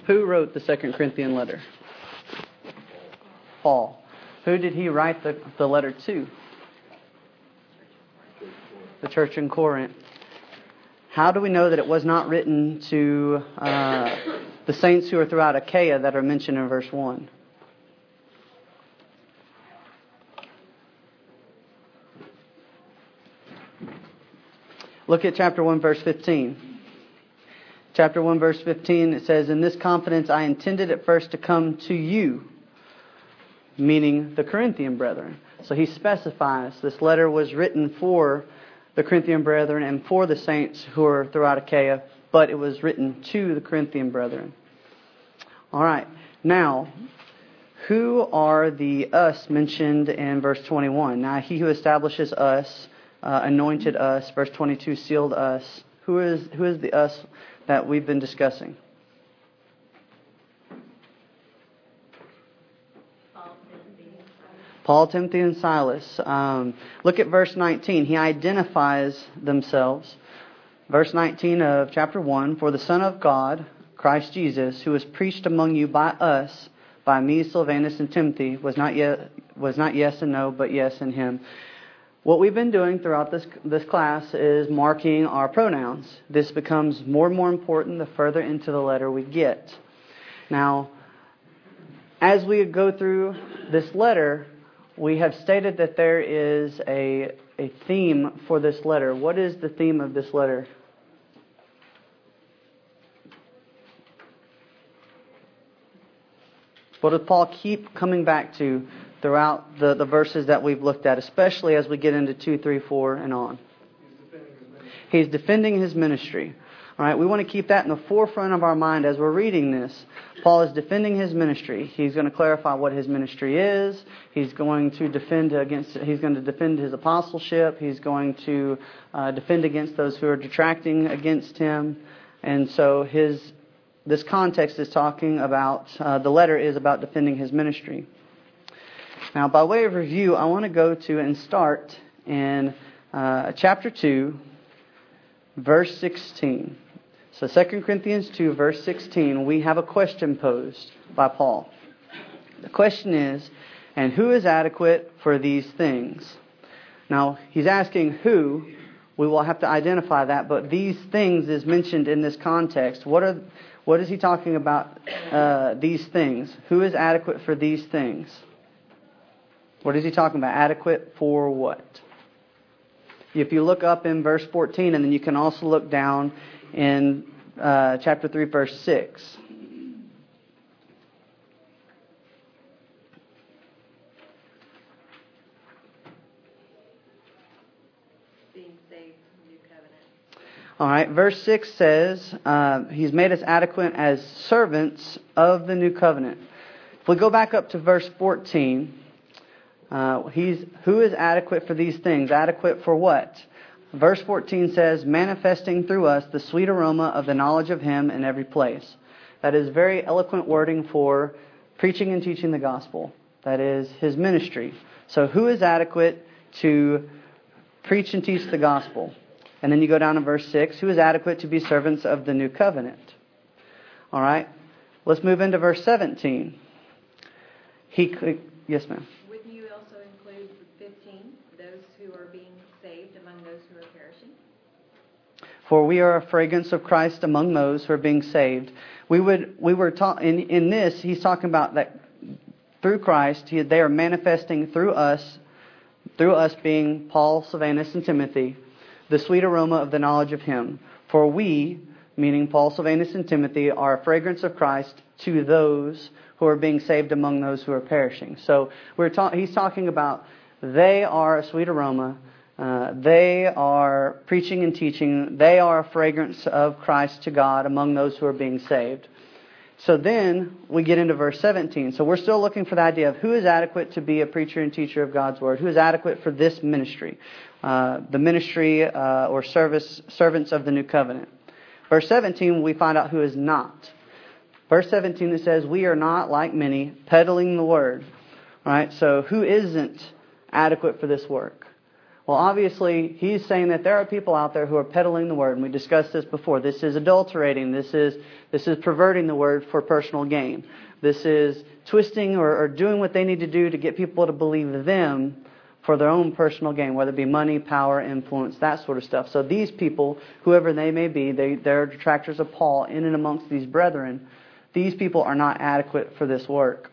Who wrote the 2 Corinthian letter? Paul. Who did he write the letter to? The church in Corinth. How do we know that it was not written to the saints who are throughout Achaia that are mentioned in verse 1? Look at chapter 1, verse 15. Chapter 1, verse 15, it says, "In this confidence I intended at first to come to you," meaning the Corinthian brethren. So he specifies this letter was written for the Corinthian brethren and for the saints who are throughout Achaia, but it was written to the Corinthian brethren. All right. Now, who are the us mentioned in verse 21? Now, he who establishes us, anointed us, verse 22, sealed us. Who is the us that we've been discussing? Paul, Timothy, and Silas. Look at verse 19. He identifies themselves. Verse 19 of chapter 1, "For the Son of God, Christ Jesus, who was preached among you by us, by me, Silvanus, and Timothy, was not yes and no, but yes in him." What we've been doing throughout this class is marking our pronouns. This becomes more and more important the further into the letter we get. Now, as we go through this letter, we have stated that there is a theme for this letter. What is the theme of this letter? What does Paul keep coming back to throughout the verses that we've looked at, especially as we get into 2, 3, 4, and on? He's defending his ministry. All right, we want to keep that in the forefront of our mind as we're reading this. Paul is defending his ministry. He's going to clarify what his ministry is. He's going to defend his apostleship. He's going to defend against those who are detracting against him. And so this context is talking about, the letter is about defending his ministry. Now, by way of review, I want to go to and start in chapter 2, verse 16. So 2 Corinthians 2, verse 16, we have a question posed by Paul. The question is, "And who is adequate for these things?" Now, he's asking who. We will have to identify that, but these things is mentioned in this context. What is he talking about, these things? Who is adequate for these things? What is he talking about? Adequate for what? If you look up in verse 14, and then you can also look down in chapter 3, verse 6. Being saved from the new covenant. All right, verse 6 says, He's made us adequate as servants of the new covenant. If we go back up to verse 14, who is adequate for these things? Adequate for what? Verse 14 says, "Manifesting through us the sweet aroma of the knowledge of Him in every place." That is very eloquent wording for preaching and teaching the gospel. That is His ministry. So who is adequate to preach and teach the gospel? And then you go down to verse 6, who is adequate to be servants of the new covenant? All right, let's move into verse 17. Yes, ma'am. Wouldn't you also include 15, those who are being saved among those who are perishing? For we are a fragrance of Christ among those who are being saved. We were taught in this. He's talking about that through Christ, they are manifesting through us being Paul, Silvanus, and Timothy, the sweet aroma of the knowledge of Him. For we, meaning Paul, Silvanus, and Timothy, are a fragrance of Christ to those who are being saved among those who are perishing. So he's talking about they are a sweet aroma. They are preaching and teaching. They are a fragrance of Christ to God among those who are being saved. So then we get into verse 17. So we're still looking for the idea of who is adequate to be a preacher and teacher of God's Word. Who is adequate for this ministry? The ministry or servants of the new covenant. Verse 17, we find out who is not. Verse 17, it says, "We are not like many peddling the word." All right, so who isn't adequate for this work? Well, obviously, he's saying that there are people out there who are peddling the word, and we discussed this before. This is adulterating. This is perverting the word for personal gain. This is twisting or doing what they need to do to get people to believe them for their own personal gain, whether it be money, power, influence, that sort of stuff. So these people, whoever they may be, they're detractors of Paul in and amongst these brethren. These people are not adequate for this work.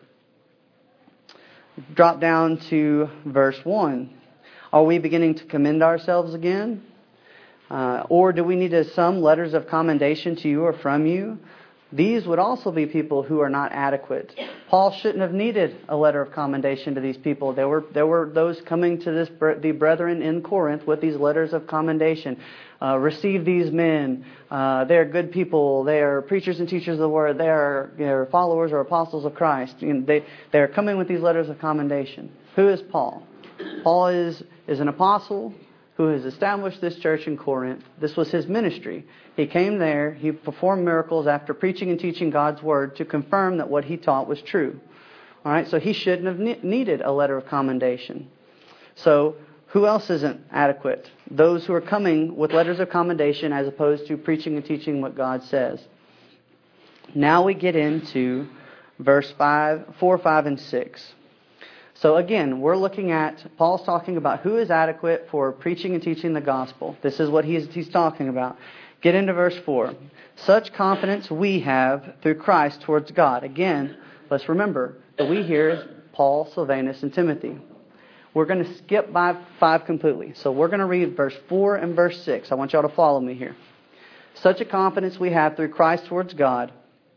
Drop down to verse 1. Are we beginning to commend ourselves again? Or do we need some letters of commendation to you or from you? These would also be people who are not adequate. Paul shouldn't have needed a letter of commendation to these people. There were those coming to the brethren in Corinth with these letters of commendation. Receive these men. They are good people. They are preachers and teachers of the word. They are followers or apostles of Christ. They are coming with these letters of commendation. Who is Paul? Paul is an apostle who has established this church in Corinth. This was his ministry. He came there, he performed miracles after preaching and teaching God's word to confirm that what he taught was true. All right, so he shouldn't have needed a letter of commendation. So who else isn't adequate? Those who are coming with letters of commendation as opposed to preaching and teaching what God says. Now we get into verse 4, 5, and 6. So again, we're looking at, Paul's talking about who is adequate for preaching and teaching the gospel. This is what he's talking about. Get into verse 4. Such confidence we have through Christ towards God. Again, let's remember that we here is Paul, Silvanus, and Timothy. We're going to skip by 5 completely. So we're going to read verse 4 and verse 6. I want y'all to follow me here. Such a confidence we have through Christ towards God,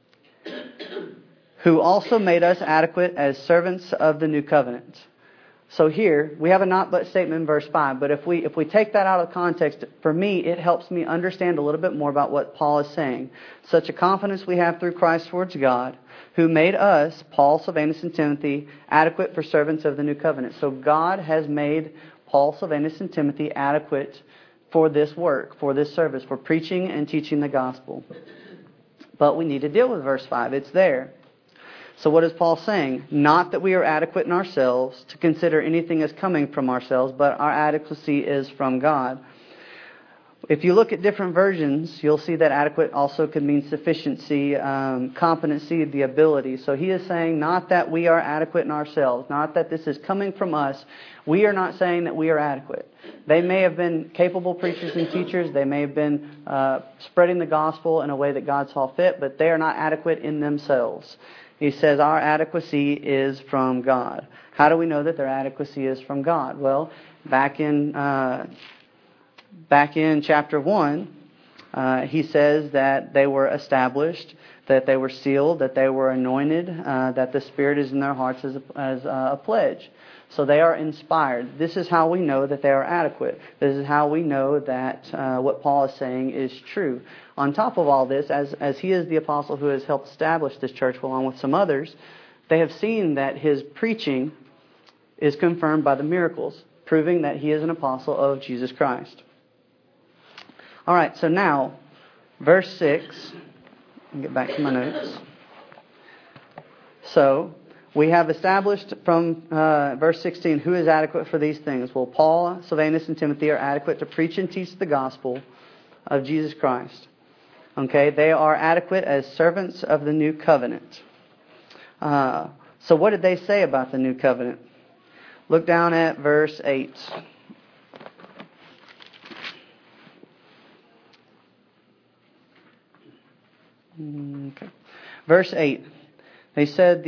who also made us adequate as servants of the new covenant. So here, we have a not but statement in verse 5, but if we take that out of context, for me, it helps me understand a little bit more about what Paul is saying. Such a confidence we have through Christ towards God, who made us, Paul, Silvanus, and Timothy, adequate for servants of the new covenant. So God has made Paul, Silvanus, and Timothy adequate for this work, for this service, for preaching and teaching the gospel. But we need to deal with verse 5. It's there. So what is Paul saying? Not that we are adequate in ourselves to consider anything as coming from ourselves, but our adequacy is from God. If you look at different versions, you'll see that adequate also could mean sufficiency, competency, the ability. So he is saying not that we are adequate in ourselves, not that this is coming from us. We are not saying that we are adequate. They may have been capable preachers and teachers. They may have been spreading the gospel in a way that God saw fit, but they are not adequate in themselves. He says our adequacy is from God. How do we know that their adequacy is from God? Well, back in chapter 1, he says that they were established, that they were sealed, that they were anointed, that the Spirit is in their hearts as a pledge. So they are inspired. This is how we know that they are adequate. This is how we know that what Paul is saying is true. On top of all this, as he is the apostle who has helped establish this church along with some others, they have seen that his preaching is confirmed by the miracles, proving that he is an apostle of Jesus Christ. All right, so now, verse 6. I'll get back to my notes. So, we have established from verse 16 who is adequate for these things. Well, Paul, Silvanus, and Timothy are adequate to preach and teach the gospel of Jesus Christ. Okay, they are adequate as servants of the new covenant. So what did they say about the new covenant? Look down at verse 8. Okay. Verse 8. They said,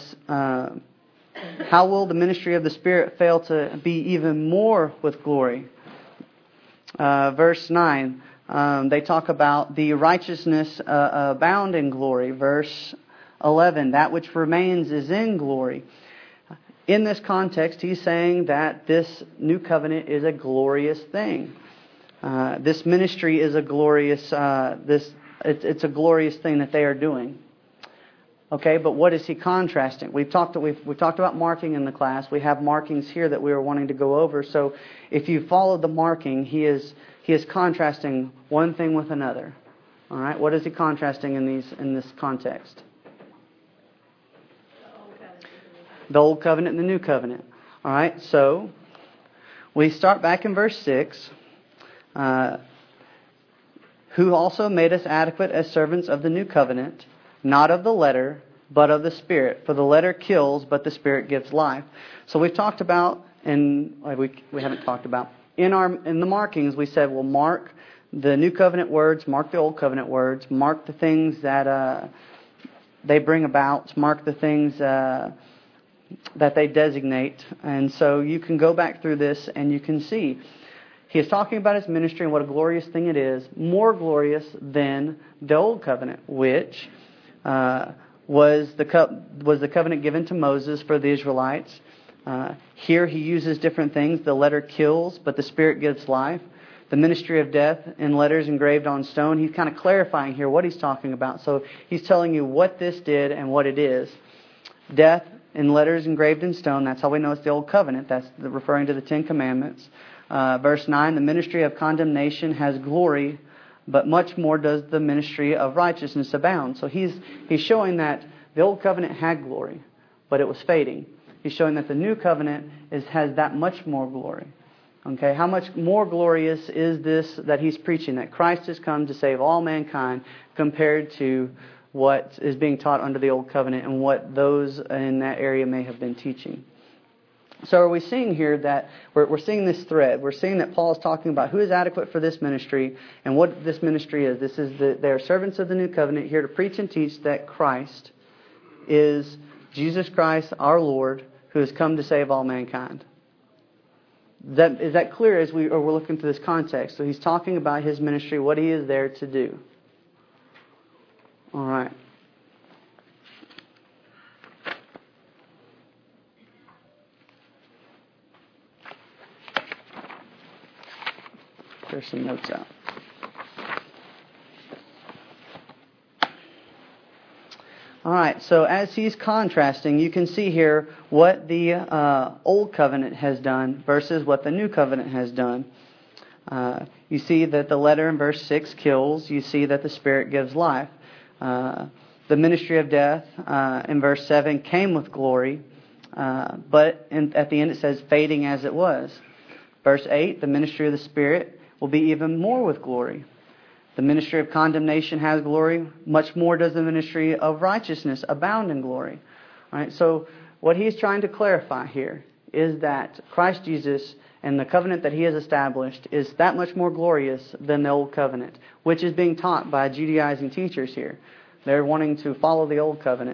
how will the ministry of the Spirit fail to be even more with glory? Verse 9. They talk about the righteousness abound in glory. Verse 11. That which remains is in glory. In this context, he's saying that this new covenant is a glorious thing. This ministry is a glorious. It's a glorious thing that they are doing. Okay, but what is he contrasting? We've talked about marking in the class. We have markings here that we were wanting to go over. So if you follow the marking, he is contrasting one thing with another. All right, what is he contrasting in this context? The old covenant and the new covenant. All right, so we start back in verse 6. Who also made us adequate as servants of the new covenant, not of the letter, but of the Spirit. For the letter kills, but the Spirit gives life. So we've talked about, and we haven't talked about, in the markings we said, well, mark the new covenant words, mark the old covenant words, mark the things that they bring about, mark the things that they designate. And so you can go back through this and you can see he is talking about his ministry and what a glorious thing it is, more glorious than the old covenant, which was the covenant given to Moses for the Israelites. Here he uses different things. The letter kills, but the Spirit gives life. The ministry of death in letters engraved on stone. He's kind of clarifying here what he's talking about. So he's telling you what this did and what it is. Death in letters engraved in stone. That's how we know it's the old covenant. That's referring to the Ten Commandments. Verse 9, the ministry of condemnation has glory, but much more does the ministry of righteousness abound. So he's showing that the old covenant had glory, but it was fading. He's showing that the new covenant has that much more glory. Okay, how much more glorious is this that he's preaching, that Christ has come to save all mankind, compared to what is being taught under the old covenant and what those in that area may have been teaching. So are we seeing here that we're seeing this thread? We're seeing that Paul is talking about who is adequate for this ministry and what this ministry is. This is they are servants of the new covenant, here to preach and teach that Christ is Jesus Christ, our Lord, who has come to save all mankind. Is that clear as we're looking through this context? So he's talking about his ministry, what he is there to do. All right. There's some notes out. All right, so as he's contrasting, you can see here what the old covenant has done versus what the new covenant has done. You see that the letter in verse 6 kills. You see that the Spirit gives life. The ministry of death in verse 7 came with glory, but at the end it says fading as it was. Verse 8, the ministry of the Spirit will be even more with glory. The ministry of condemnation has glory. Much more does the ministry of righteousness abound in glory. All right, so what he's trying to clarify here is that Christ Jesus and the covenant that he has established is that much more glorious than the old covenant, which is being taught by Judaizing teachers here. They're wanting to follow the old covenant.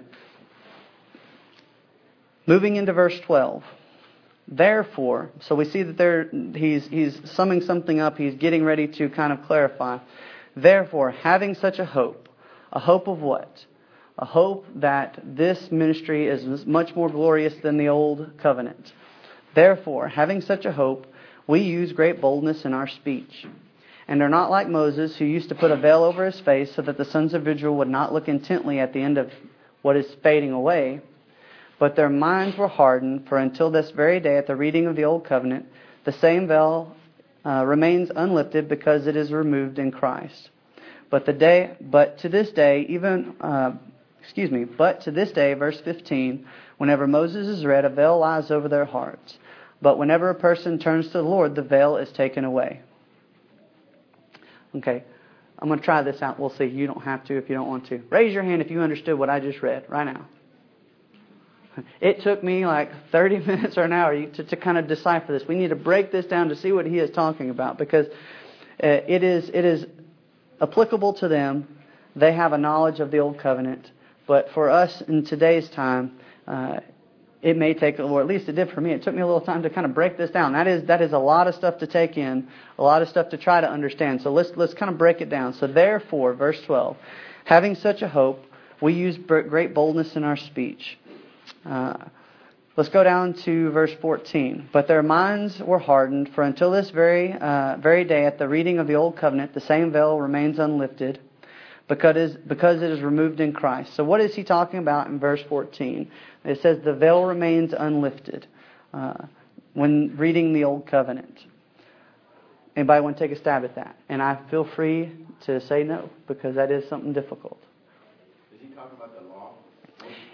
Moving into verse 12. Therefore, so we see that he's summing something up. He's getting ready to kind of clarify. Therefore, having such a hope of what? A hope that this ministry is much more glorious than the old covenant. Therefore, having such a hope, we use great boldness in our speech, and are not like Moses, who used to put a veil over his face so that the sons of Israel would not look intently at the end of what is fading away. But their minds were hardened, for until this very day, at the reading of the old covenant, the same veil remains unlifted because it is removed in Christ. But to this day, verse 15, whenever Moses is read, a veil lies over their hearts. But whenever a person turns to the Lord, the veil is taken away. Okay, I'm going to try this out. We'll see. You don't have to if you don't want to. Raise your hand if you understood what I just read right now. It took me like 30 minutes or an hour to kind of decipher this. We need to break this down to see what he is talking about, because it is applicable to them. They have a knowledge of the old covenant. But for us in today's time, it may take, or at least it did for me, it took me a little time to kind of break this down. That is a lot of stuff to take in, a lot of stuff to try to understand. So let's kind of break it down. So therefore, verse 12, having such a hope, we use great boldness in our speech. Let's go down to verse 14. But their minds were hardened, for until this very day, at the reading of the old covenant, the same veil remains unlifted, because it is removed in Christ. So what is he talking about in verse 14? It says the veil remains unlifted when reading the old covenant. Anybody want to take a stab at that? And I feel free to say no, because that is something difficult. Is he talking about the law?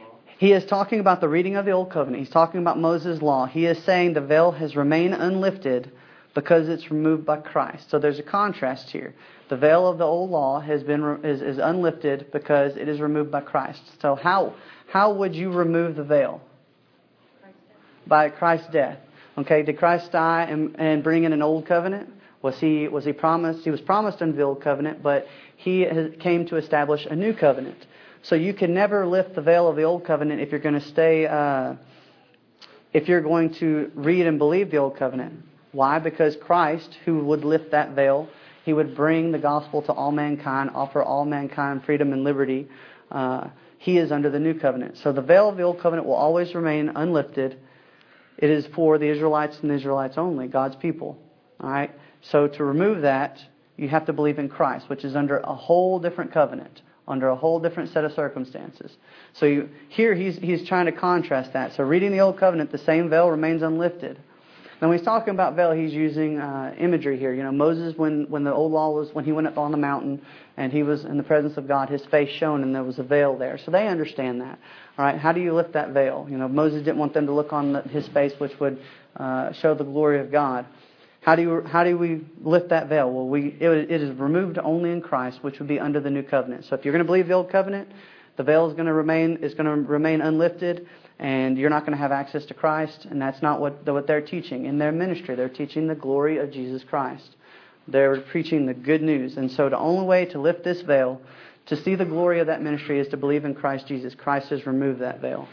He is talking about the reading of the Old Covenant. He's talking about Moses' law. He is saying the veil has remained unlifted because it's removed by Christ. So there's a contrast here. The veil of the old law is unlifted because it is removed by Christ. So how would you remove the veil? By Christ's death. Okay, did Christ die and bring in an old covenant? Was he promised? He was promised under the old covenant, but he came to establish a new covenant. So you can never lift the veil of the old covenant if you're going to stay, if you're going to read and believe the old covenant. Why? Because Christ, who would lift that veil, He would bring the gospel to all mankind, offer all mankind freedom and liberty. He is under the new covenant. So the veil of the old covenant will always remain unlifted. It is for the Israelites and the Israelites only, God's people. All right. So to remove that, you have to believe in Christ, which is under a whole different covenant, under a whole different set of circumstances. So here he's trying to contrast that. So reading the old covenant, the same veil remains unlifted. Now when he's talking about veil, he's using imagery here. You know, Moses, when the old law was, when he went up on the mountain and he was in the presence of God, his face shone and there was a veil there. So they understand that. All right, how do you lift that veil? You know, Moses didn't want them to look on his face, which would show the glory of God. How do we lift that veil? Well, it is removed only in Christ, which would be under the new covenant. So if you're going to believe the old covenant, the veil is going to remain unlifted, and you're not going to have access to Christ. And that's not what they're teaching in their ministry. They're teaching the glory of Jesus Christ. They're preaching the good news. And so the only way to lift this veil, to see the glory of that ministry, is to believe in Christ Jesus. Christ has removed that veil.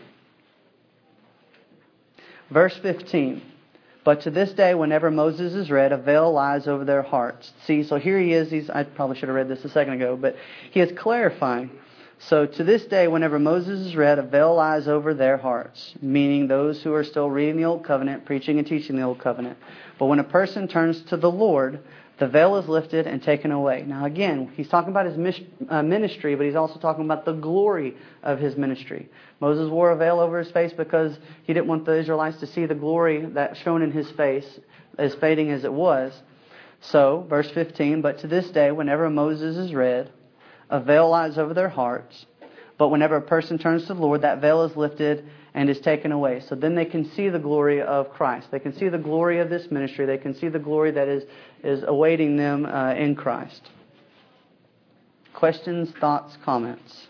Verse 15. But to this day, whenever Moses is read, a veil lies over their hearts. See, so here he is. I probably should have read this a second ago, but he is clarifying. So to this day, whenever Moses is read, a veil lies over their hearts, meaning those who are still reading the Old Covenant, preaching and teaching the Old Covenant. But when a person turns to the Lord, the veil is lifted and taken away. Now again, he's talking about his ministry, but he's also talking about the glory of his ministry. Moses wore a veil over his face because he didn't want the Israelites to see the glory that shone in his face, as fading as it was. So, verse 15, but to this day, whenever Moses is read, a veil lies over their hearts. But whenever a person turns to the Lord, that veil is lifted and is taken away. So then they can see the glory of Christ. They can see the glory of this ministry. They can see the glory that is awaiting them in Christ. Questions, thoughts, comments?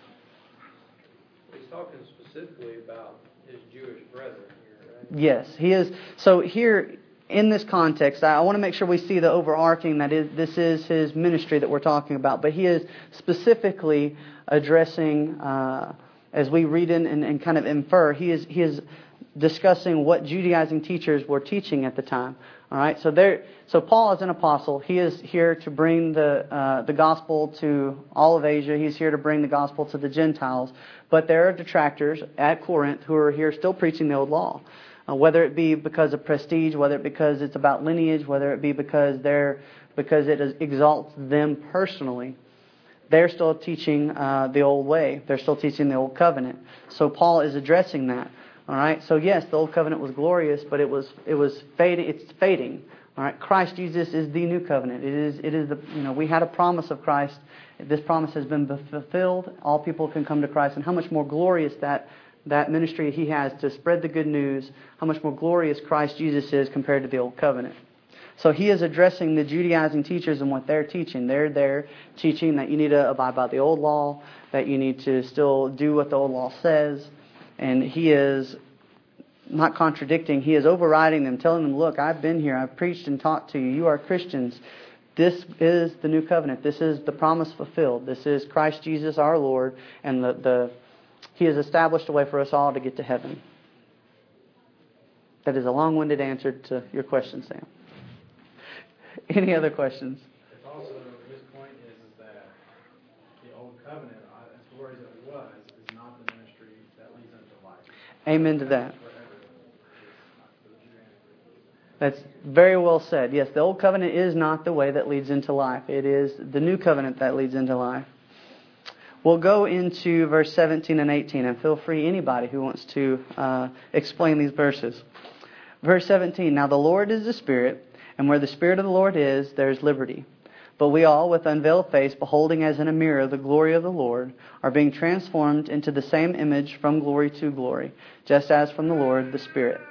He's talking specifically about his Jewish brethren here, right? Yes, he is. So here, in this context, I want to make sure we see the overarching that this is his ministry that we're talking about. But he is specifically addressing, as we read in and kind of infer, he is discussing what Judaizing teachers were teaching at the time. All right, so Paul is an apostle. He is here to bring the gospel to all of Asia. He's here to bring the gospel to the Gentiles. But there are detractors at Corinth who are here still preaching the old law. Whether it be because of prestige, whether it be because it's about lineage, whether it be because it exalts them personally, they're still teaching the old way. They're still teaching the old covenant. So Paul is addressing that. All right. So yes, the old covenant was glorious, but it was fading. It's fading. All right. Christ Jesus is the new covenant. It is the we had a promise of Christ. This promise has been fulfilled. All people can come to Christ, and how much more glorious that ministry he has to spread the good news, how much more glorious Christ Jesus is compared to the old covenant. So he is addressing the Judaizing teachers and what they're teaching. They're there teaching that you need to abide by the old law, that you need to still do what the old law says. And he is not contradicting. He is overriding them, telling them, look, I've been here. I've preached and taught to you. You are Christians. This is the new covenant. This is the promise fulfilled. This is Christ Jesus our Lord, and He has established a way for us all to get to heaven. That is a long-winded answer to your question, Sam. Any other questions? It's also, his point is that the old covenant, as glorious as it was, is not the ministry that leads unto life. Amen to that. That's very well said. Yes, the old covenant is not the way that leads into life. It is the new covenant that leads into life. We'll go into verse 17 and 18, and feel free, anybody who wants to explain these verses. Verse 17, now the Lord is the Spirit, and where the Spirit of the Lord is, there is liberty. But we all, with unveiled face, beholding as in a mirror the glory of the Lord, are being transformed into the same image from glory to glory, just as from the Lord, the Spirit.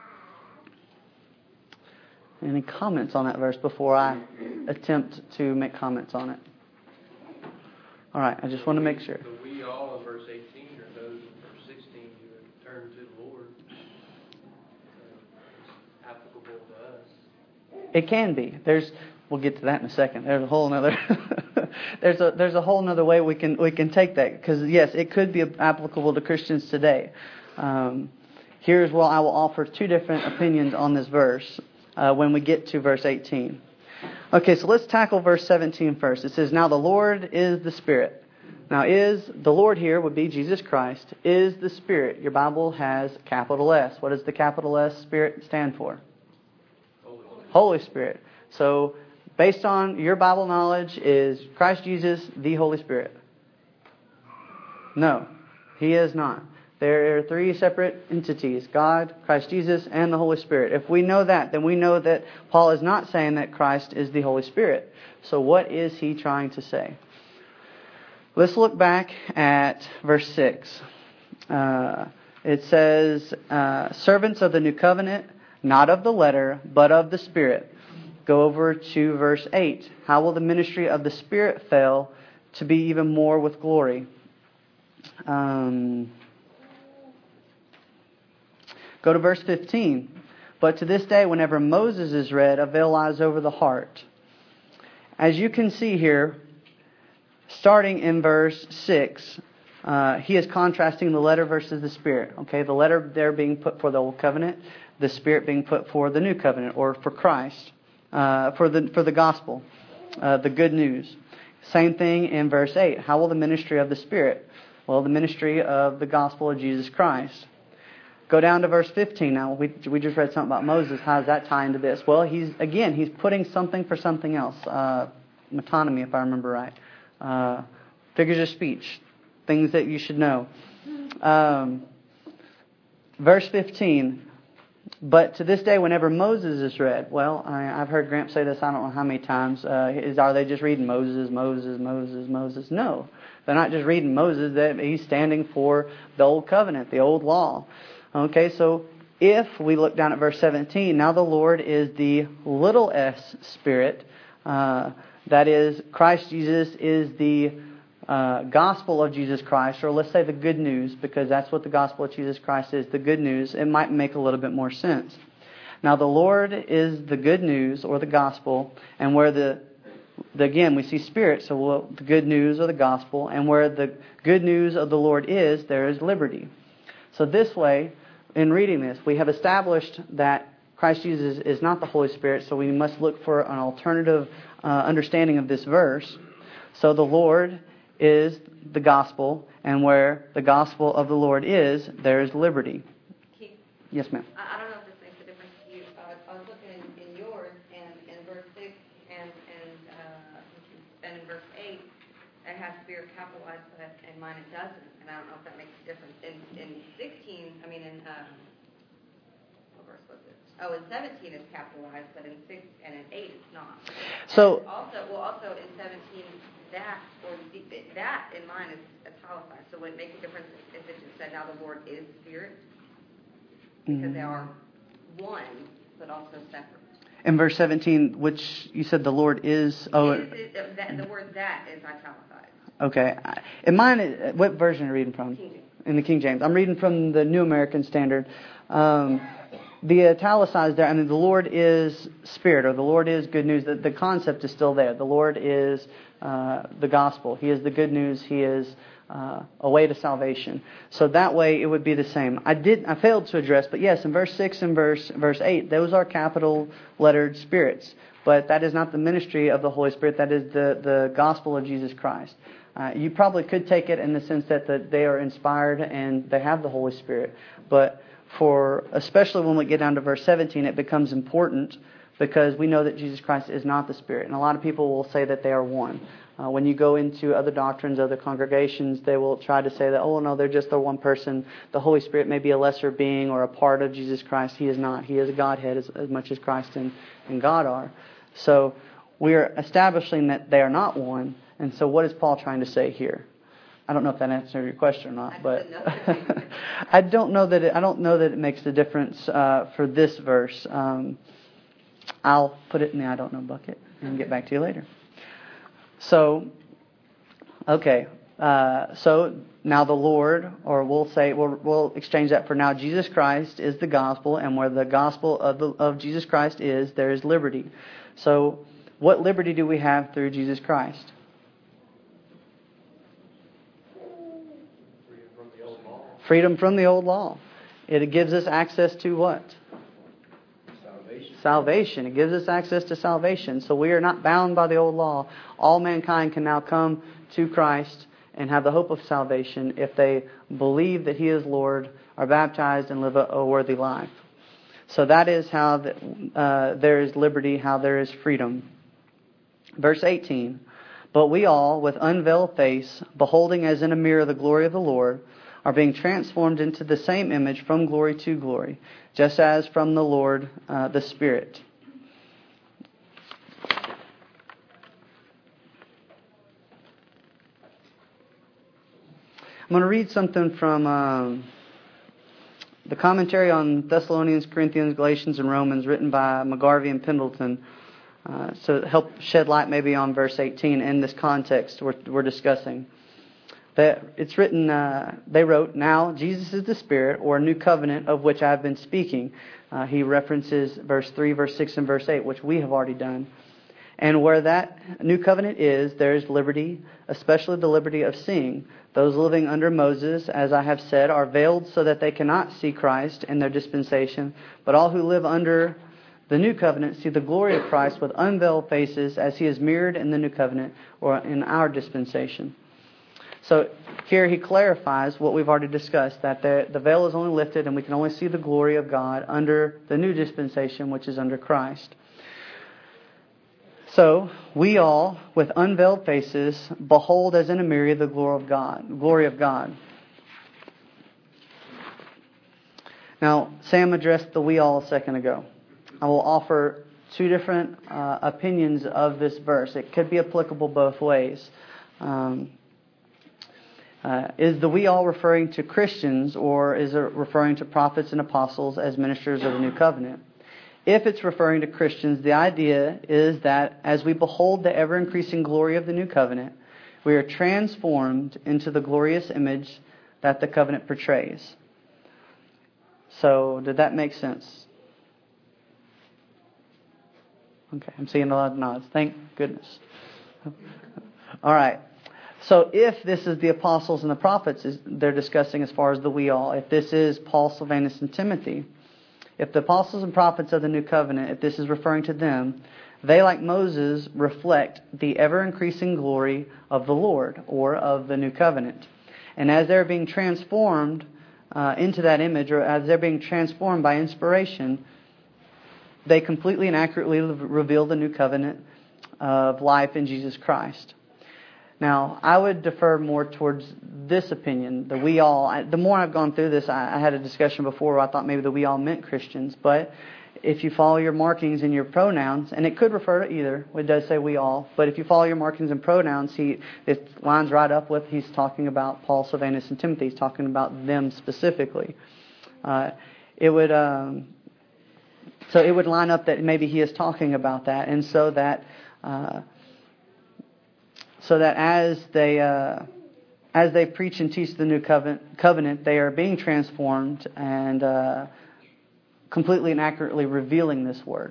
Any comments on that verse before I attempt to make comments on it? All right, I just want to make sure. So we all in verse 18 are those in verse 16 who have turned to the Lord. It's applicable to us. It can be. We'll get to that in a second. There's a whole other there's a whole other way we can take that, because yes, it could be applicable to Christians today. Here's where I will offer two different opinions on this verse when we get to verse 18. Okay, so let's tackle verse 17 first. It says, "Now the Lord is the Spirit." Now, is the Lord here would be Jesus Christ, is the Spirit. Your Bible has capital S. What does the capital S Spirit stand for? Holy Spirit. So, based on your Bible knowledge, is Christ Jesus the Holy Spirit? No, He is not. There are three separate entities: God, Christ Jesus, and the Holy Spirit. If we know that, then we know that Paul is not saying that Christ is the Holy Spirit. So what is he trying to say? Let's look back at verse 6. It says, "Servants of the new covenant, not of the letter, but of the Spirit." Go over to verse 8. "How will the ministry of the Spirit fail to be even more with glory?" Go to verse 15. "But to this day, whenever Moses is read, a veil lies over the heart." As you can see here, starting in verse 6, he is contrasting the letter versus the Spirit. Okay, the letter there being put for the Old Covenant, the Spirit being put for the New Covenant, or for Christ, for the gospel, the good news. Same thing in verse 8. How will the ministry of the Spirit? Well, the ministry of the gospel of Jesus Christ. Go down to verse 15 now. We just read something about Moses. How does that tie into this? Well, he's putting something for something else. Metonymy, if I remember right. Figures of speech. Things that you should know. Verse 15. "But to this day, whenever Moses is read," well, I've heard Gramp say this I don't know how many times. Are they just reading Moses, Moses, Moses, Moses? No. They're not just reading Moses. He's standing for the Old Covenant, the Old Law. Okay, so if we look down at verse 17, "Now the Lord is the little s Spirit," that is, Christ Jesus is the gospel of Jesus Christ, or let's say the good news, because that's what the gospel of Jesus Christ is, the good news. It might make a little bit more sense. Now the Lord is the good news, or the gospel, and where again, we see Spirit, so the good news or the gospel, and where the good news of the Lord is, there is liberty. So this way, in reading this, we have established that Christ Jesus is not the Holy Spirit, so we must look for an alternative understanding of this verse. So the Lord is the gospel, and where the gospel of the Lord is, there is liberty. Keith, Yes, ma'am. I don't know if this makes a difference to you. I was looking in yours, and in verse 6 and in verse 8, it has Spirit capitalized, but in mine it doesn't. And I don't know if that makes a difference. In 16, what verse was it? Oh, in 17 it's capitalized, but in 6 and in 8 it's not. So Also in 17, that in mine is italicized. So would it make a difference if it just said, "Now the Lord is Spirit"? Because they are one, but also separate. In verse 17, which you said the Lord is... The word "that" is italicized. Okay. In mine, what version are you reading from? King James. In the King James. I'm reading from the New American Standard. The italicized there, the Lord is Spirit, or the Lord is good news. The concept is still there. The Lord is the gospel. He is the good news. He is a way to salvation. So that way it would be the same. I failed to address, but yes, in verse 6 and verse 8, those are capital lettered spirits. But that is not the ministry of the Holy Spirit. That is the gospel of Jesus Christ. You probably could take it in the sense that they are inspired and they have the Holy Spirit. But especially when we get down to verse 17, it becomes important because we know that Jesus Christ is not the Spirit. And a lot of people will say that they are one. When you go into other doctrines, other congregations, they will try to say that, oh no, they're just the one person. The Holy Spirit may be a lesser being or a part of Jesus Christ. He is not. He is a Godhead as much as Christ and God are. So we are establishing that they are not one. And so what is Paul trying to say here? I don't know if that answered your question or not, but I don't know that it makes a difference for this verse. I'll put it in the I don't know bucket and get back to you later. So, okay. So now the Lord, or we'll exchange that for now. Jesus Christ is the gospel, and where the gospel of Jesus Christ is, there is liberty. So, what liberty do we have through Jesus Christ? Freedom from the old law. It gives us access to what? Salvation. It gives us access to salvation. So we are not bound by the old law. All mankind can now come to Christ and have the hope of salvation if they believe that He is Lord, are baptized, and live a worthy life. So that is how there is liberty, how there is freedom. Verse 18. But we all, with unveiled face, beholding as in a mirror the glory of the Lord, are being transformed into the same image from glory to glory, just as from the Lord, the Spirit. I'm going to read something from the commentary on Thessalonians, Corinthians, Galatians, and Romans, written by McGarvey and Pendleton, to help shed light maybe on verse 18 in this context we're discussing. That it's written, they wrote, "Now Jesus is the Spirit, or a new covenant of which I have been speaking." He references verse 3, verse 6, and verse 8, which we have already done. "And where that new covenant is, there is liberty, especially the liberty of seeing. Those living under Moses, as I have said, are veiled so that they cannot see Christ in their dispensation. But all who live under the new covenant see the glory of Christ with unveiled faces, as He is mirrored in the new covenant, or in our dispensation." So here he clarifies what we've already discussed, that the veil is only lifted and we can only see the glory of God under the new dispensation, which is under Christ. So we all, with unveiled faces, behold as in a mirror the glory of God. Now, Sam addressed the we all a second ago. I will offer two different opinions of this verse. It could be applicable both ways. Is the we all referring to Christians, or is it referring to prophets and apostles as ministers of the new covenant? If it's referring to Christians, the idea is that as we behold the ever-increasing glory of the new covenant, we are transformed into the glorious image that the covenant portrays. So, did that make sense? Okay, I'm seeing a lot of nods. Thank goodness. All right. So if this is the apostles and the prophets they're discussing as far as the we all, if this is Paul, Silvanus, and Timothy, if the apostles and prophets of the new covenant, if this is referring to them, they, like Moses, reflect the ever-increasing glory of the Lord, or of the new covenant. And as they're being transformed into that image, or as they're being transformed by inspiration, they completely and accurately reveal the new covenant of life in Jesus Christ. Now, I would defer more towards this opinion, the we all. The more I've gone through this, I had a discussion before where I thought maybe the we all meant Christians. But if you follow your markings and your pronouns, and it could refer to either, it does say we all, but if you follow your markings and pronouns, it lines right up with, he's talking about Paul, Silvanus, and Timothy. He's talking about them specifically. It would line up that maybe he is talking about that, and so that as they preach and teach the new covenant, they are being transformed and completely and accurately revealing this word.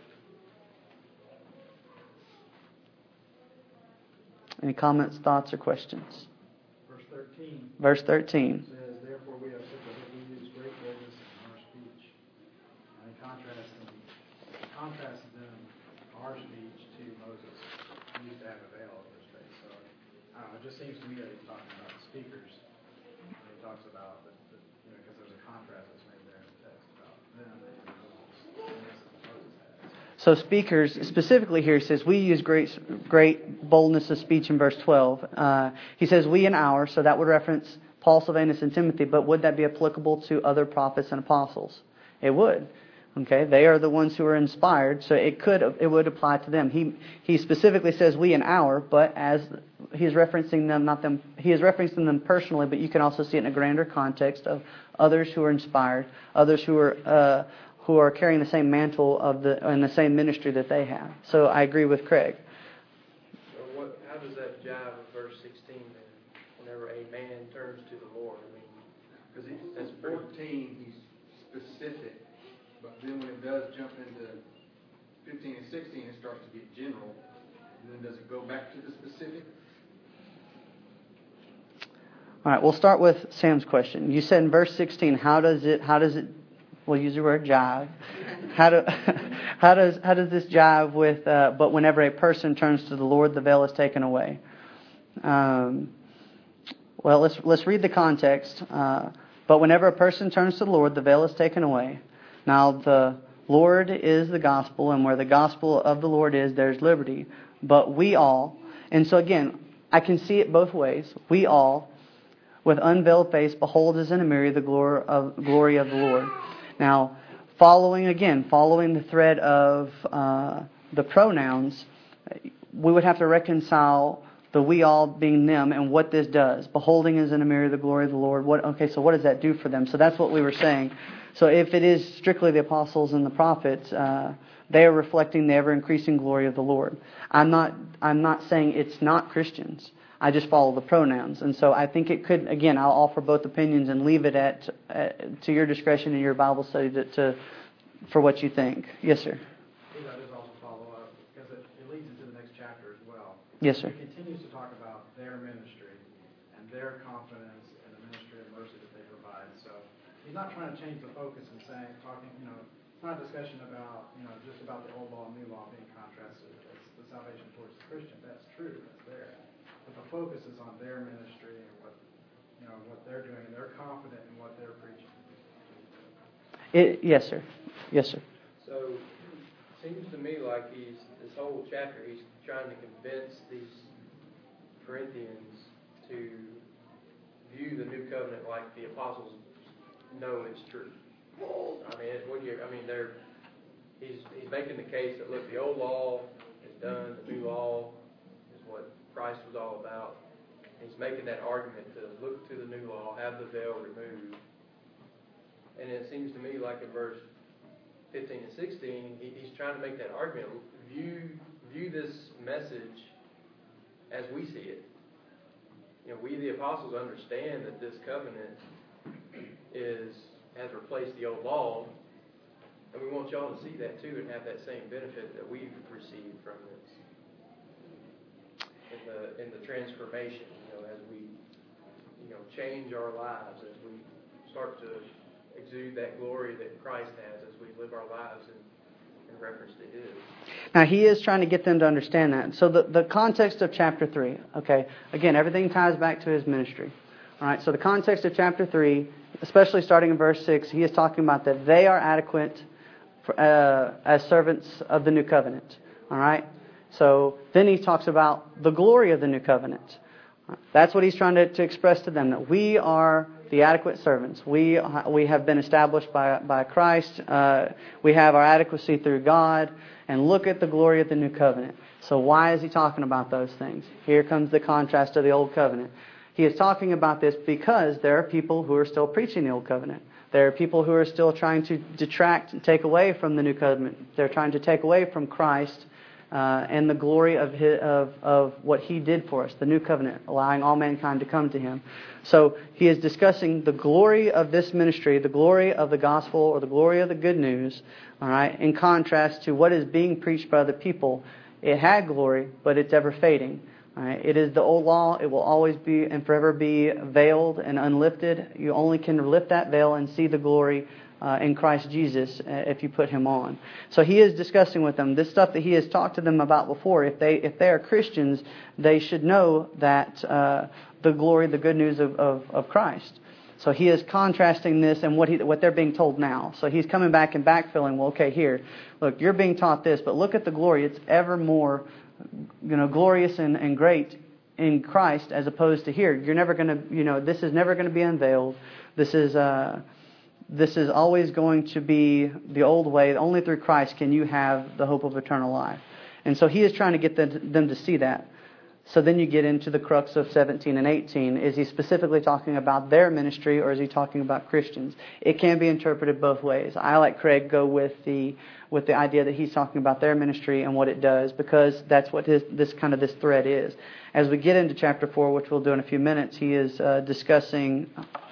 Any comments, thoughts, or questions? Verse 13. Says, "Therefore we have such a hope, we use great boldness in our speech." And he contrasts them, our speech, to Moses, who used to have a veil over his face. So, I don't know, it just seems to me that he's talking about the speakers. And he talks about, because there's a contrast that's made there in the text about them and Moses has. So speakers, specifically here, he says, we use great boldness of speech in verse 12. He says, we and our, so that would reference Paul, Silvanus, and Timothy, but would that be applicable to other prophets and apostles? It would. Okay, they are the ones who are inspired, so it would apply to them. He specifically says we and our, but as he's referencing them, not them. He is referencing them personally, but you can also see it in a grander context of others who are inspired, others who are carrying the same mantle and the same ministry that they have. So I agree with Craig. So how does that jive with verse 16 then? Whenever a man turns to the Lord, I mean, because that's 14, he's specific. But then when it does jump into 15 and 16, it starts to get general. And then does it go back to the specific? All right, we'll start with Sam's question. You said in verse 16, how does it, we'll use the word jive. How does this jive with, but whenever a person turns to the Lord, the veil is taken away? Well, let's read the context. But whenever a person turns to the Lord, the veil is taken away. Now, the Lord is the gospel, and where the gospel of the Lord is, there's liberty. But we all, and so again, I can see it both ways. We all, with unveiled face, behold as in a mirror the glory of the Lord. Now, following the thread of the pronouns, we would have to reconcile the we all being them and what this does. Beholding as in a mirror the glory of the Lord. So what does that do for them? So that's what we were saying. So if it is strictly the apostles and the prophets, they are reflecting the ever-increasing glory of the Lord. I'm not saying it's not Christians. I just follow the pronouns. And so I think it could, again, I'll offer both opinions and leave it to your discretion in your Bible study for what you think. Yes, sir. I just also follow up, because it leads into the next chapter as well. Yes, sir. It continues to talk about their ministry and their confidence in the ministry of mercy that they provide. So he's not trying to change the focus and talking, it's not a discussion about, just about the old law and new law being contrasted as the salvation towards the Christian. That's true. That's there. But the focus is on their ministry and what they're doing, and they're confident in what they're preaching. Yes, sir. Yes, sir. So it seems to me like this whole chapter, he's trying to convince these Corinthians to view the new covenant like the apostles know it's true. He's making the case that, look, the old law is done, the new law is what Christ was all about. He's making that argument to look to the new law, have the veil removed. And it seems to me like in verse 15 and 16, he's trying to make that argument. View this message as we see it. We the apostles understand that this covenant has replaced the old law, and we want y'all to see that too and have that same benefit that we've received from this in the transformation. As we change our lives, as we start to exude that glory that Christ has, as we live our lives in reference to His. Now, he is trying to get them to understand that. So the context of chapter 3, okay, again, everything ties back to his ministry. All right, so the context of chapter 3, especially starting in verse 6, he is talking about that they are adequate as servants of the new covenant. All right, so then he talks about the glory of the new covenant. That's what he's trying to express to them, that we are the adequate servants. We have been established by Christ. We have our adequacy through God. And look at the glory of the new covenant. So why is he talking about those things? Here comes the contrast of the old covenant. He is talking about this because there are people who are still preaching the old covenant. There are people who are still trying to detract and take away from the new covenant. They're trying to take away from Christ and the glory of what He did for us, the new covenant, allowing all mankind to come to Him. So he is discussing the glory of this ministry, the glory of the gospel or the glory of the good news, all right, in contrast to what is being preached by the people. It had glory, but it's ever fading. All right. It is the old law. It will always be and forever be veiled and unlifted. You only can lift that veil and see the glory in Christ Jesus if you put Him on. So he is discussing with them this stuff that he has talked to them about before. If they are Christians, they should know that the glory, the good news of Christ. So he is contrasting this and what they're being told now. So he's coming back and backfilling. Well, okay, here, look, you're being taught this, but look at the glory. It's ever more, glorious and great in Christ as opposed to here. You're never going to, this is never going to be unveiled. This is this is always going to be the old way. Only through Christ can you have the hope of eternal life. And so he is trying to get them to see that. So then you get into the crux of 17 and 18. Is he specifically talking about their ministry, or is he talking about Christians? It can be interpreted both ways. I, like Craig, go with the idea that he's talking about their ministry and what it does, because that's what this thread is. As we get into chapter 4, which we'll do in a few minutes, he is discussing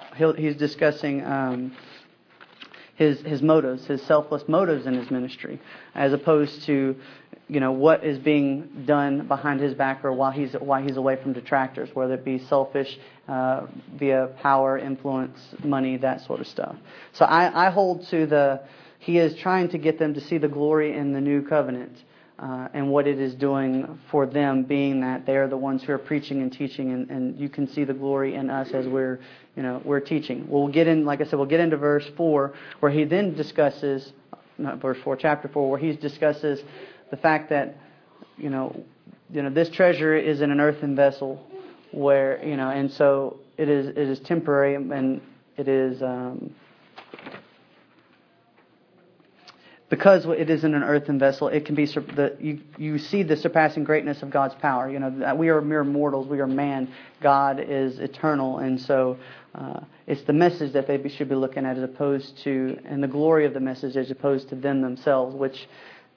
his motives, his selfless motives in his ministry, as opposed to what is being done behind his back, or why he's away from detractors, whether it be selfish via power, influence, money, that sort of stuff. So I hold to he is trying to get them to see the glory in the new covenant and what it is doing for them, being that they are the ones who are preaching and teaching, and you can see the glory in us as we're teaching. We'll get into verse 4, where he then discusses, chapter 4, where he discusses the fact that, this treasure is in an earthen vessel, where, and so it is temporary, and it is, because it is in an earthen vessel, it can be, you see the surpassing greatness of God's power. We are mere mortals, we are man, God is eternal, and so it's the message that they should be looking at, as opposed to, and the glory of the message as opposed to them themselves, which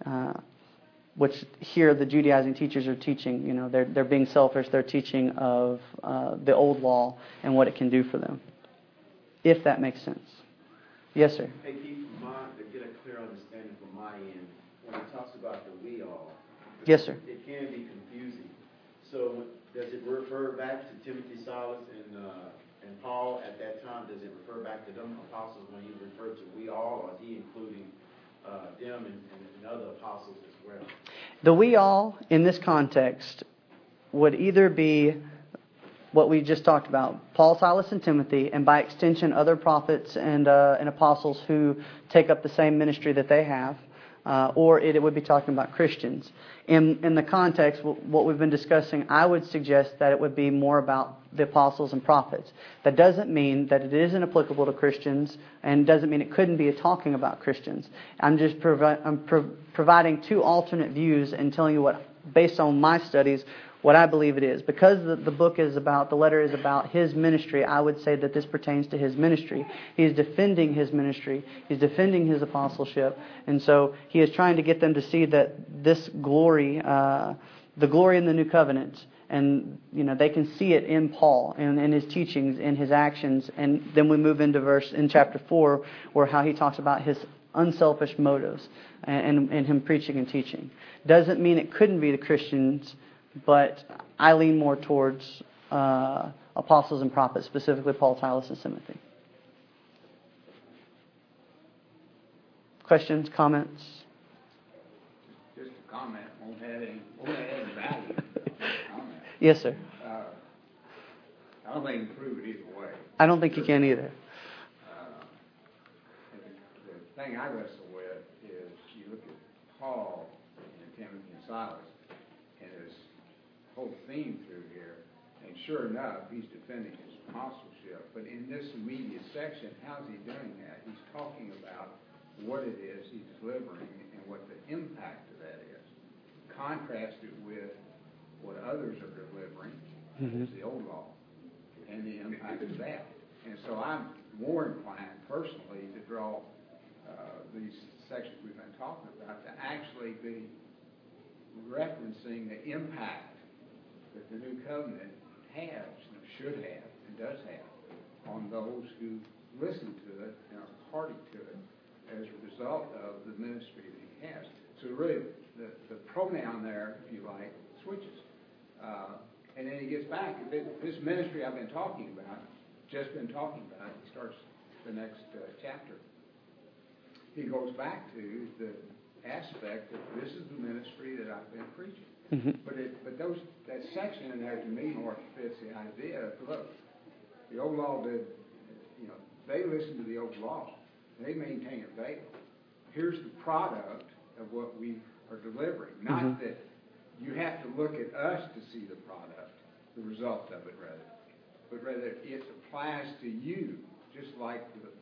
here the Judaizing teachers are teaching. They're being selfish. They're teaching of the old law and what it can do for them. If that makes sense. Yes, sir. Hey, Keith, to get a clear understanding from my end, when it talks about the we all, yes, sir, it can be confusing. So does it refer back to Timothy, Silas, and Paul at that time? Does it refer back to them apostles when he referred to we all, or is he including them and other apostles as well? The we all in this context would either be what we just talked about, Paul, Silas, and Timothy, and by extension other prophets and apostles who take up the same ministry that they have, or it would be talking about Christians. In the context, what we've been discussing, I would suggest that it would be more about the apostles and prophets. That doesn't mean that it isn't applicable to Christians, and doesn't mean it couldn't be talking about Christians. I'm just providing two alternate views and telling you what, based on my studies, what I believe it is. Because the letter is about his ministry, I would say that this pertains to his ministry. He is defending his ministry. He's defending his apostleship. And so he is trying to get them to see that this glory, the glory in the new covenant, and they can see it in Paul and in his teachings, in his actions. And then we move into in chapter 4, where how he talks about his unselfish motives and him preaching and teaching. Doesn't mean it couldn't be the Christians, but I lean more towards apostles and prophets, specifically Paul, Silas, and Timothy. Questions, comments? Just a comment. Won't add any value. Yes, sir. I don't think you can prove it either way. I don't think you can either. The thing I wrestle with is you look at Paul and Timothy and Silas, and his whole theme through here, and sure enough, he's defending his apostleship. But in this immediate section, how's he doing that? He's talking about what it is he's delivering and what the impact of that is. Contrast it with what others are delivering, is the old law, and the impact of that. And so I'm more inclined, personally, to draw these sections we've been talking about to actually be referencing the impact that the new covenant has, and should have, and does have, on those who listen to it and are party to it as a result of the ministry that he has. So really, the pronoun there, if you like, switches. And then he gets back. This ministry I've been talking about, he starts the next chapter. He goes back to the aspect that this is the ministry that I've been preaching. Mm-hmm. But that section in there, to me, more fits the idea of, look, the old law did, they listened to the old law. They maintain a veil. Here's the product of what we are delivering. Not that you have to look at us to see the product, the result of it, rather. But rather, it applies to you, just like the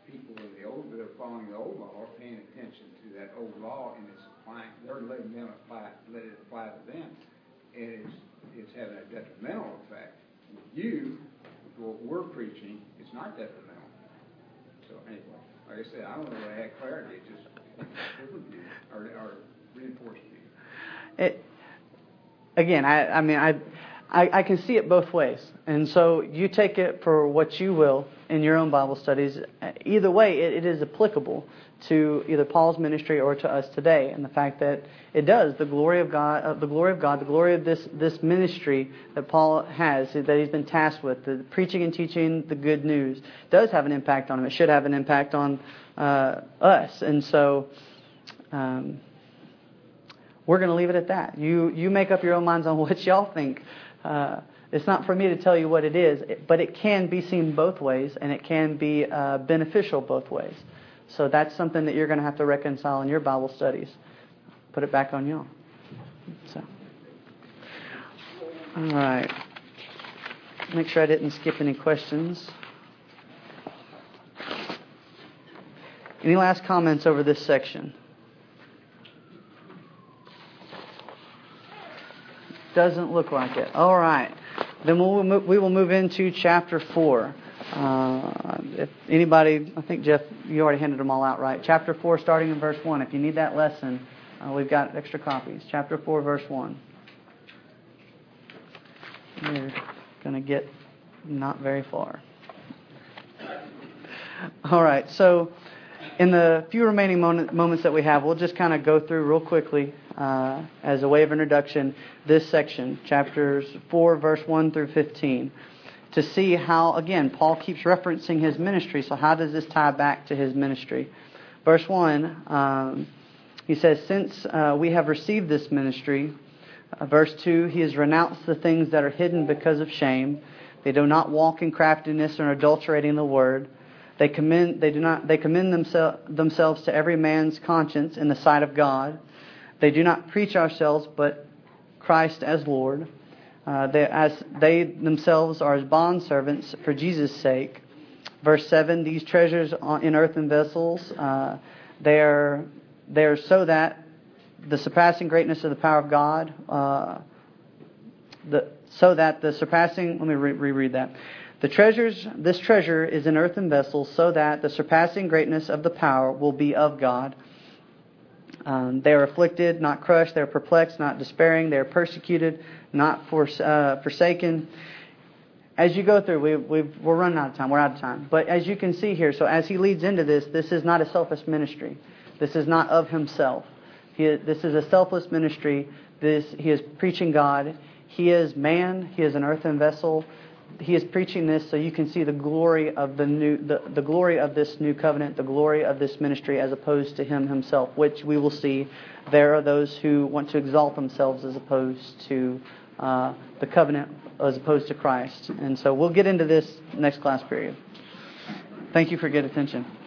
people of the old that are following the old law are paying attention to that old law, and it's applying. They're letting them let it apply to them, and it's having a detrimental effect. With you, with what we're preaching, it's not detrimental. So anyway, like I said, I don't know whether I had clarity. It just or reinforced you. Again, I can see it both ways. And so you take it for what you will in your own Bible studies. Either way, it is applicable to either Paul's ministry or to us today. And the fact that it does, the glory of God, the glory of this ministry that Paul has, that he's been tasked with, the preaching and teaching the good news, does have an impact on him. It should have an impact on us. And so we're going to leave it at that. You make up your own minds on what y'all think. It's not for me to tell you what it is, but it can be seen both ways, and it can be beneficial both ways. So that's something that you're going to have to reconcile in your Bible studies. Put it back on y'all. So, all right. Make sure I didn't skip any questions. Any last comments over this section? Doesn't look like it. All right. Then we will move into chapter 4. If anybody, I think Jeff, you already handed them all out, right? Chapter 4, starting in verse 1. If you need that lesson, we've got extra copies. Chapter 4, verse 1. You're going to get not very far. All right. So in the few remaining moments that we have, we'll just kind of go through real quickly as a way of introduction this section, chapters 4, verse 1 through 15, to see how, again, Paul keeps referencing his ministry. So how does this tie back to his ministry? Verse 1, he says, since we have received this ministry, verse 2, he has renounced the things that are hidden because of shame. They do not walk in craftiness or adulterating the word. They commend themselves to every man's conscience in the sight of God. They do not preach ourselves, but Christ as Lord. They themselves are as bondservants for Jesus' sake. Verse 7, these treasures in earthen vessels, they are so that the surpassing greatness of the power of God, let me reread that. This treasure is in earthen vessels, so that the surpassing greatness of the power will be of God. They are afflicted, not crushed. They are perplexed, not despairing. They are persecuted, not forsaken. As you go through, we're running out of time. We're out of time. But as you can see here, so as he leads into this is not a selfish ministry. This is not of himself. This is a selfless ministry. He is preaching God. He is man. He is an earthen vessel. He is preaching this so you can see the glory of the glory of this new covenant, the glory of this ministry, as opposed to him himself, which we will see. There are those who want to exalt themselves as opposed to the covenant, as opposed to Christ. And so we'll get into this next class period. Thank you for good attention.